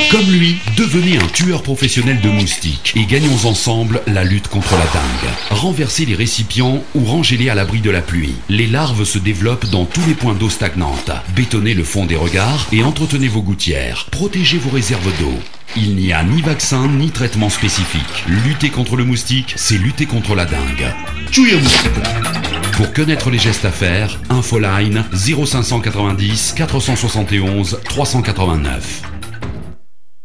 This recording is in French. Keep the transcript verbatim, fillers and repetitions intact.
Comme lui, devenez un tueur professionnel de moustiques et gagnons ensemble la lutte contre la dengue. Renversez les récipients ou rangez-les à l'abri de la pluie. Les larves se développent dans tous les points d'eau stagnantes. Bétonnez le fond des regards et entretenez vos gouttières. Protégez vos réserves d'eau. Il n'y a ni vaccin ni traitement spécifique. Lutter contre le moustique, c'est lutter contre la dengue. Tchouya moustique. Pour connaître les gestes à faire, infoline zéro cinq cent quatre-vingt-dix quatre cent soixante et onze trois cent quatre-vingt-neuf.